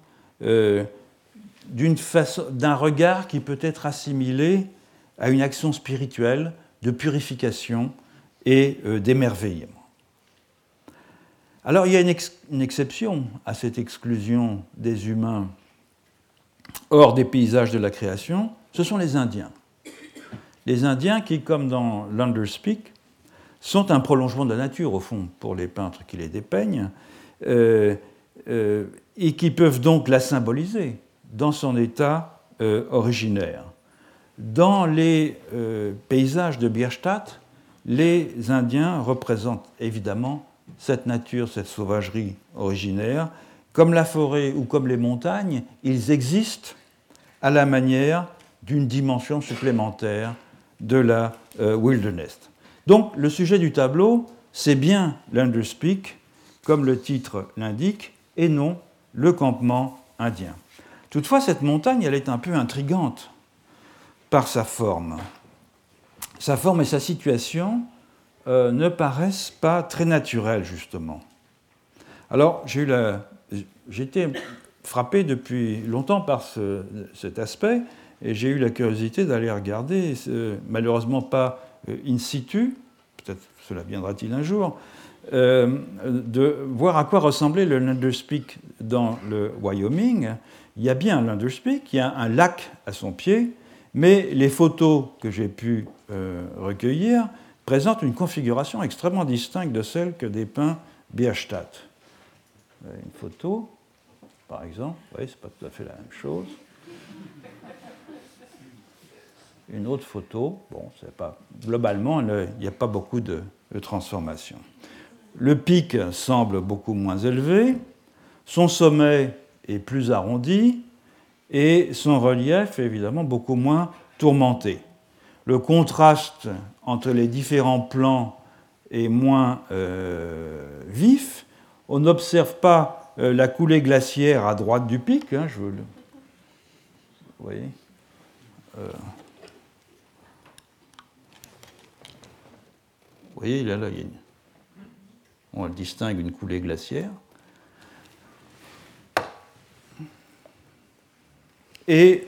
d'un regard qui peut être assimilé à une action spirituelle de purification et d'émerveillement. Alors il y a une exception à cette exclusion des humains hors des paysages de la création, ce sont les Indiens. Les Indiens qui, comme dans Lander's Peak, sont un prolongement de la nature, au fond, pour les peintres qui les dépeignent, et qui peuvent donc la symboliser dans son état originaire. Dans les paysages de Bierstadt, les Indiens représentent évidemment cette nature, cette sauvagerie originaire. Comme la forêt ou comme les montagnes, ils existent à la manière d'une dimension supplémentaire de la wilderness. Donc le sujet du tableau, c'est bien l'Underspeak, comme le titre l'indique, et non le campement indien. Toutefois, cette montagne, elle est un peu intrigante par sa forme. Sa forme et sa situation ne paraissent pas très naturelles, justement. Alors, j'ai été frappé depuis longtemps par cet aspect, et j'ai eu la curiosité d'aller regarder, malheureusement pas in situ, peut-être cela viendra-t-il un jour, de voir à quoi ressemblait le Lunderspeak dans le Wyoming. Il y a bien un Lunderspeak, il y a un lac à son pied, mais les photos que j'ai pu recueillir présentent une configuration extrêmement distincte de celle que dépeint Bierstadt. Une photo, par exemple, vous voyez, c'est pas tout à fait la même chose. Une autre photo, bon, c'est pas, globalement, il n'y a pas beaucoup de transformation. Le pic semble beaucoup moins élevé, son sommet est plus arrondi et son relief est évidemment beaucoup moins tourmenté. Le contraste entre les différents plans est moins vif. On n'observe pas la coulée glaciaire à droite du pic. Hein, vous voyez vous voyez, là, on distingue une coulée glaciaire. Et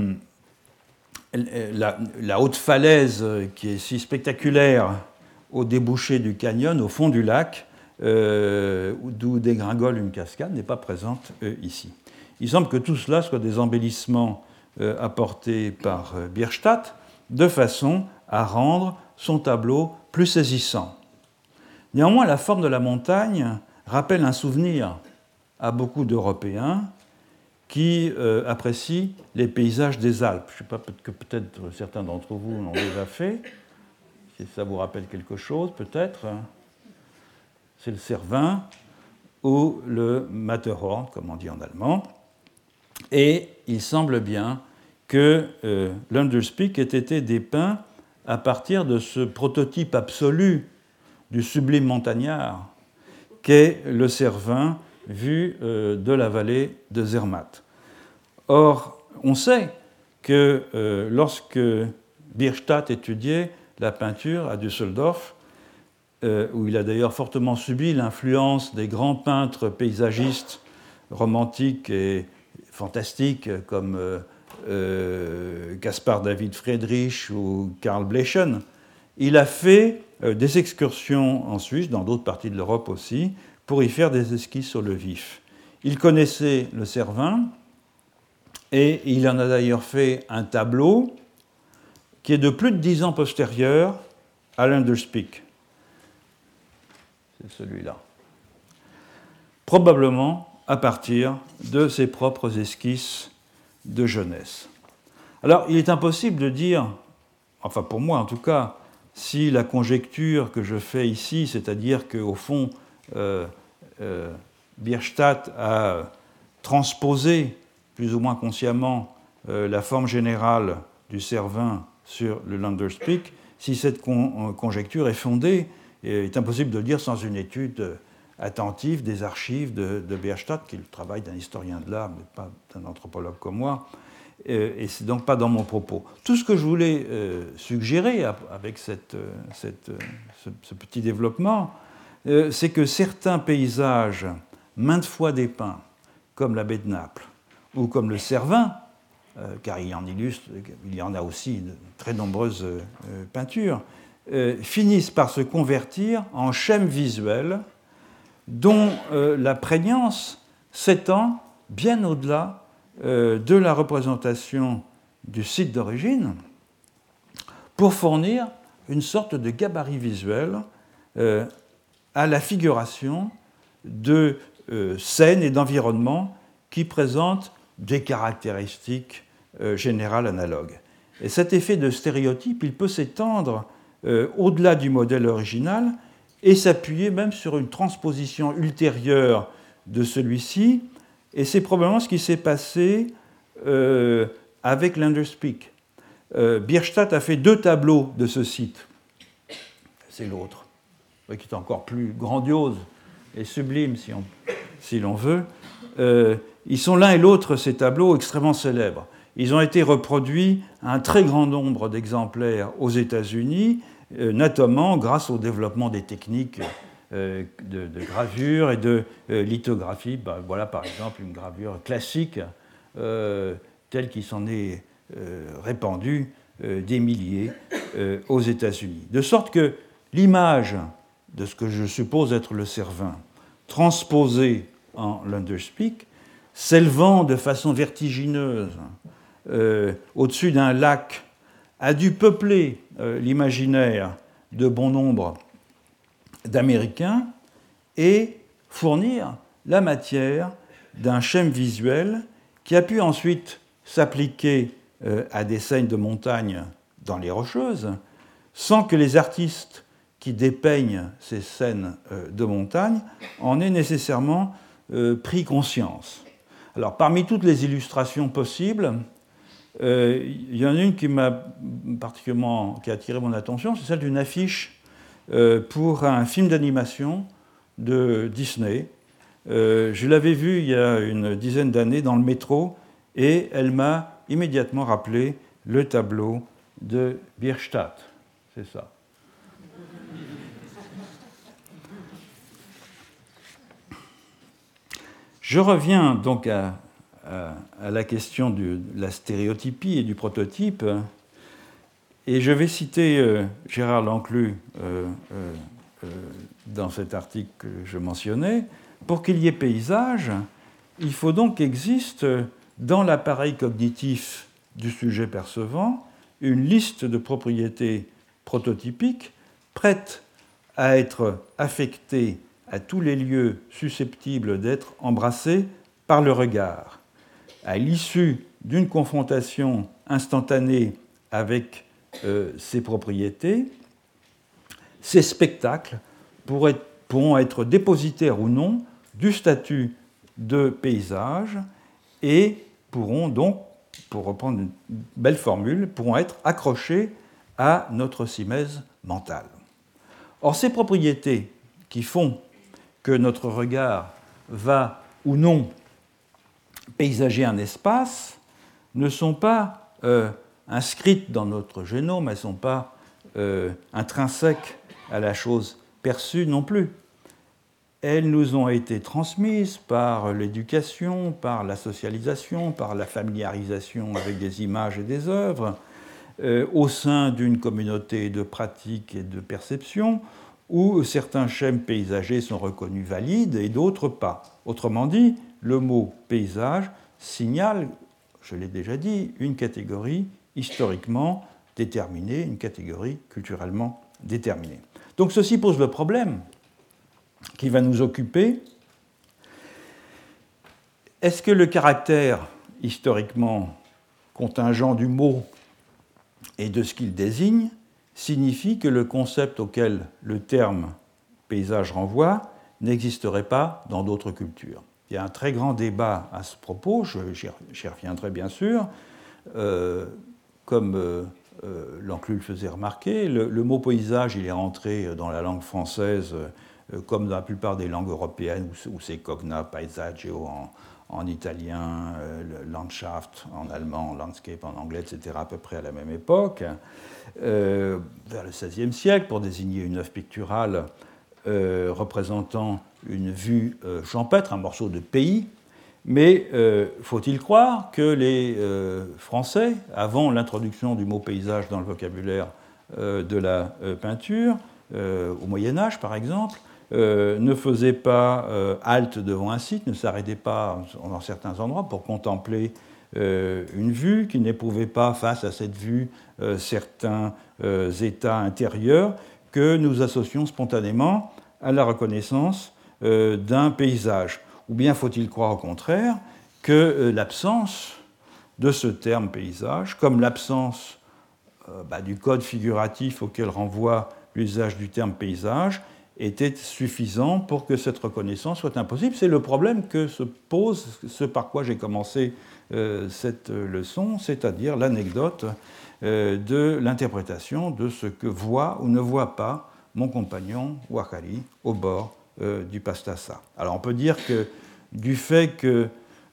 la haute falaise qui est si spectaculaire au débouché du canyon, au fond du lac, d'où dégringole une cascade, n'est pas présente ici. Il semble que tout cela soit des embellissements apportés par Bierstadt de façon à rendre son tableau plus saisissant. Néanmoins, la forme de la montagne rappelle un souvenir à beaucoup d'Européens qui apprécient les paysages des Alpes. Je ne sais pas, peut-être certains d'entre vous l'ont déjà fait. Si ça vous rappelle quelque chose, peut-être. C'est le Cervin ou le Matterhorn, comme on dit en allemand. Et il semble bien que l'Underspeak ait été dépeint à partir de ce prototype absolu du sublime montagnard qu'est le Cervin vu de la vallée de Zermatt. Or, on sait que lorsque Bierstadt étudiait la peinture à Düsseldorf, où il a d'ailleurs fortement subi l'influence des grands peintres paysagistes romantiques et fantastiques comme Caspar David Friedrich ou Karl Blechen, il a fait des excursions en Suisse, dans d'autres parties de l'Europe aussi, pour y faire des esquisses sur le vif. Il connaissait le Cervin et il en a d'ailleurs fait un tableau qui est de plus de 10 ans postérieur à l'Underspeak. C'est celui-là. Probablement à partir de ses propres esquisses de jeunesse. Alors, il est impossible de dire, enfin pour moi en tout cas, si la conjecture que je fais ici, c'est-à-dire qu'au fond, Bierstadt a transposé plus ou moins consciemment la forme générale du Cervin sur le Lunderspeak, si cette conjecture est fondée, il est impossible de le dire sans une étude attentive des archives de Bierstadt, qui est le travail d'un historien de l'art, mais pas d'un anthropologue comme moi, et c'est donc pas dans mon propos. Tout ce que je voulais suggérer avec ce petit développement, c'est que certains paysages, maintes fois dépeints, comme la baie de Naples, ou comme le Cervin, car il y en a aussi de très nombreuses peintures, finissent par se convertir en schèmes visuels dont la prégnance s'étend bien au-delà de la représentation du site d'origine pour fournir une sorte de gabarit visuel à la figuration de scènes et d'environnements qui présentent des caractéristiques générales analogues. Et cet effet de stéréotype, il peut s'étendre au-delà du modèle original et s'appuyer même sur une transposition ultérieure de celui-ci. Et c'est probablement ce qui s'est passé avec l'Underspeak. Bierstadt a fait 2 tableaux de ce site. C'est l'autre, qui est encore plus grandiose et sublime, si l'on veut. Ils sont l'un et l'autre, ces tableaux, extrêmement célèbres. Ils ont été reproduits à un très grand nombre d'exemplaires aux États-Unis, notamment grâce au développement des techniques de gravure et de lithographie. Voilà par exemple une gravure classique telle qu'il s'en est répandu des milliers aux États-Unis. De sorte que l'image de ce que je suppose être le Cervin, transposée en l'Underspeak, s'élevant de façon vertigineuse au-dessus d'un lac, a dû peupler l'imaginaire de bon nombre d'Américains et fournir la matière d'un schème visuel qui a pu ensuite s'appliquer à des scènes de montagne dans les Rocheuses, sans que les artistes qui dépeignent ces scènes de montagne en aient nécessairement pris conscience. Alors, parmi toutes les illustrations possibles, il y en a une qui m'a particulièrement qui a attiré mon attention, c'est celle d'une affiche pour un film d'animation de Disney. Je l'avais vue il y a une dizaine d'années dans le métro et elle m'a immédiatement rappelé le tableau de Bierstadt. C'est ça. Je reviens donc à la question de la stéréotypie et du prototype, et je vais citer Gérard Lanclus dans cet article que je mentionnais. Pour qu'il y ait paysage, il faut donc qu'existe dans l'appareil cognitif du sujet percevant une liste de propriétés prototypiques prêtes à être affectées à tous les lieux susceptibles d'être embrassés par le regard. À l'issue d'une confrontation instantanée avec ces propriétés, ces spectacles pourront être dépositaires ou non du statut de paysage et pourront donc, pour reprendre une belle formule, pourront être accrochés à notre simèse mentale. Or, ces propriétés qui font que notre regard va ou non paysager un espace ne sont pas inscrites dans notre génome, elles ne sont pas intrinsèques à la chose perçue non plus. Elles nous ont été transmises par l'éducation, par la socialisation, par la familiarisation avec des images et des œuvres, au sein d'une communauté de pratiques et de perceptions, où certains schèmes paysagers sont reconnus valides et d'autres pas. Autrement dit, le mot paysage signale, je l'ai déjà dit, une catégorie historiquement déterminée, une catégorie culturellement déterminée. Donc ceci pose le problème qui va nous occuper. Est-ce que le caractère historiquement contingent du mot et de ce qu'il désigne signifie que le concept auquel le terme paysage renvoie n'existerait pas dans d'autres cultures? Il y a un très grand débat à ce propos, j'y reviendrai bien sûr. Comme Lanclus le faisait remarquer, le mot paysage il est rentré dans la langue française comme dans la plupart des langues européennes où c'est cogna, paesaggio en italien, Landschaft en allemand, landscape en anglais, etc., à peu près à la même époque. Vers le XVIe siècle, pour désigner une œuvre picturale représentant une vue champêtre, un morceau de pays. Mais faut-il croire que les Français, avant l'introduction du mot paysage dans le vocabulaire de la peinture, au Moyen-Âge par exemple, ne faisaient pas halte devant un site, ne s'arrêtaient pas dans certains endroits pour contempler une vue, qu'ils n'éprouvaient pas face à cette vue certains états intérieurs que nous associons spontanément à la reconnaissance d'un paysage. Ou bien faut-il croire au contraire que l'absence de ce terme paysage, comme l'absence du code figuratif auquel renvoie l'usage du terme paysage, était suffisant pour que cette reconnaissance soit impossible. C'est le problème que se pose, ce par quoi j'ai commencé cette leçon, c'est-à-dire l'anecdote de l'interprétation de ce que voit ou ne voit pas mon compagnon Wakari au bord du Pastassa. Alors on peut dire que du fait que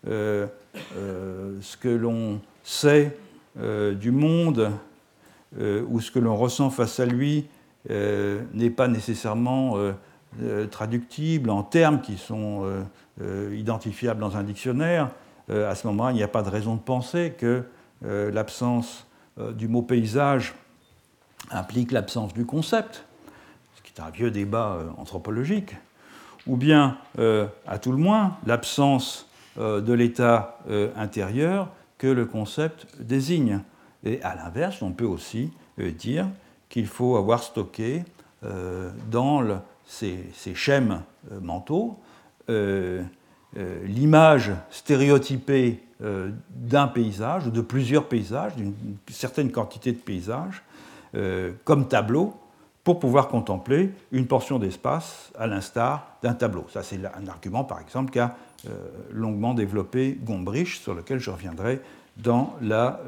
ce que l'on sait du monde ou ce que l'on ressent face à lui n'est pas nécessairement traductible en termes qui sont identifiables dans un dictionnaire, à ce moment-là, il n'y a pas de raison de penser que l'absence du mot paysage implique l'absence du concept, ce qui est un vieux débat anthropologique, ou bien, à tout le moins, l'absence de l'état intérieur que le concept désigne. Et à l'inverse, on peut aussi dire qu'il faut avoir stocké dans ces schèmes mentaux l'image stéréotypée d'un paysage, ou de plusieurs paysages, d'une certaine quantité de paysages, comme tableau, pour pouvoir contempler une portion d'espace à l'instar d'un tableau. Ça, c'est un argument, par exemple, qu'a longuement développé Gombrich, sur lequel je reviendrai dans la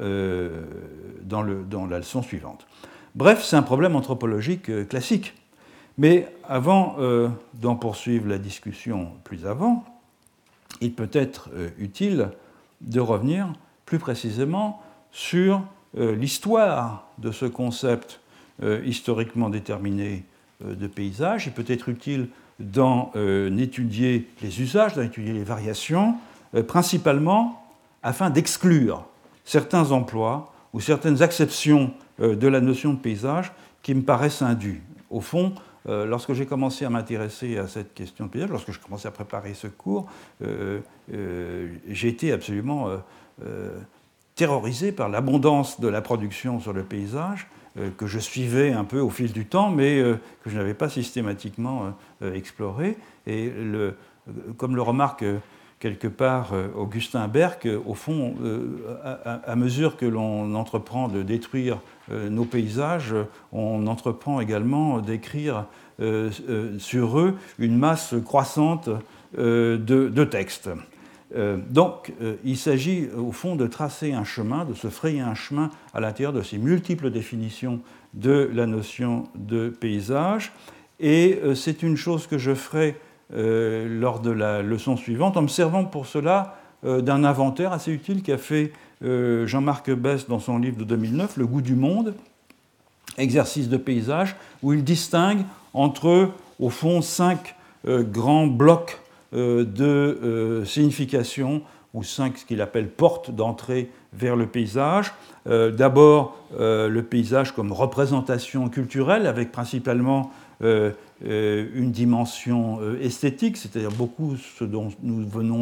leçon suivante. Bref, c'est un problème anthropologique classique. Mais avant d'en poursuivre la discussion plus avant, il peut être utile de revenir plus précisément sur l'histoire de ce concept historiquement déterminé de paysage. Il peut être utile d'en étudier les usages, d'en étudier les variations, principalement afin d'exclure certains emplois ou certaines acceptions de la notion de paysage qui me paraissent indues. Au fond, lorsque j'ai commencé à m'intéresser à cette question de paysage, lorsque je commençais à préparer ce cours, j'ai été absolument terrorisé par l'abondance de la production sur le paysage, que je suivais un peu au fil du temps, mais que je n'avais pas systématiquement exploré. Et comme le remarque quelque part Augustin Berck, au fond, à mesure que l'on entreprend de détruire nos paysages, on entreprend également d'écrire sur eux une masse croissante de textes. Donc, il s'agit au fond de tracer un chemin, de se frayer un chemin à l'intérieur de ces multiples définitions de la notion de paysage. Et c'est une chose que je ferai lors de la leçon suivante, en me servant pour cela d'un inventaire assez utile qu'a fait Jean-Marc Besse dans son livre de 2009, Le goût du monde, exercice de paysage, où il distingue entre, au fond, 5 grands blocs de signification, ou 5 ce qu'il appelle portes d'entrée vers le paysage. D'abord, le paysage comme représentation culturelle, avec principalement une dimension esthétique, c'est-à-dire beaucoup ce que nous venons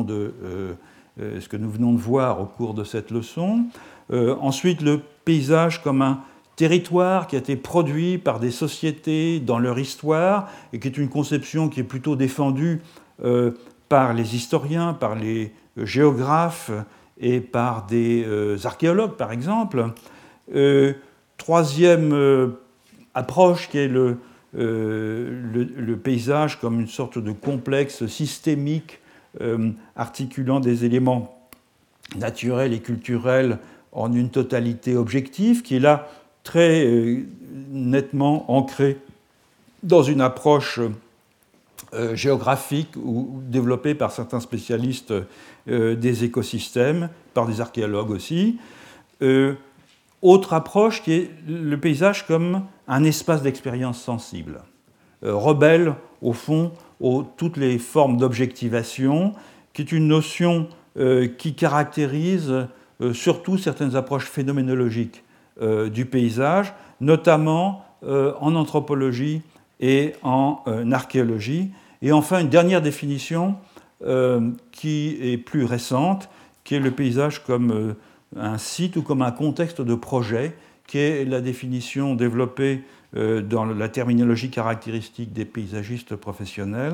de voir au cours de cette leçon. Ensuite, le paysage comme un territoire qui a été produit par des sociétés dans leur histoire et qui est une conception qui est plutôt défendue par les historiens, par les géographes et par des archéologues, par exemple. Troisième approche qui est le paysage comme une sorte de complexe systémique articulant des éléments naturels et culturels en une totalité objective, qui est là très nettement ancré dans une approche géographique ou développée par certains spécialistes des écosystèmes, par des archéologues aussi. Autre approche qui est le paysage comme un espace d'expérience sensible, rebelle au fond aux toutes les formes d'objectivation, qui est une notion qui caractérise surtout certaines approches phénoménologiques du paysage, notamment en anthropologie et en archéologie. Et enfin, une dernière définition qui est plus récente, qui est le paysage comme un site ou comme un contexte de projet, qui est la définition développée dans la terminologie caractéristique des paysagistes professionnels,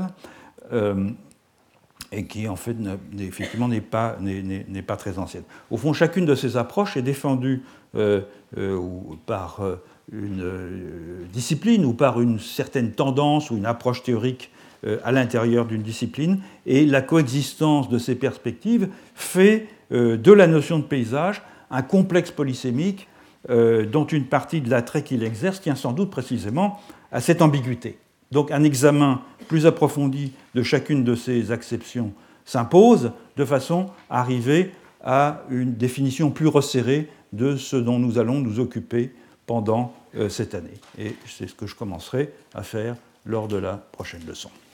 et qui en fait effectivement n'est pas très ancienne. Au fond, chacune de ces approches est défendue par une discipline ou par une certaine tendance ou une approche théorique à l'intérieur d'une discipline, et la coexistence de ces perspectives fait de la notion de paysage un complexe polysémique dont une partie de l'attrait qu'il exerce tient sans doute précisément à cette ambiguïté. Donc un examen plus approfondi de chacune de ces acceptions s'impose de façon à arriver à une définition plus resserrée de ce dont nous allons nous occuper pendant cette année. Et c'est ce que je commencerai à faire lors de la prochaine leçon.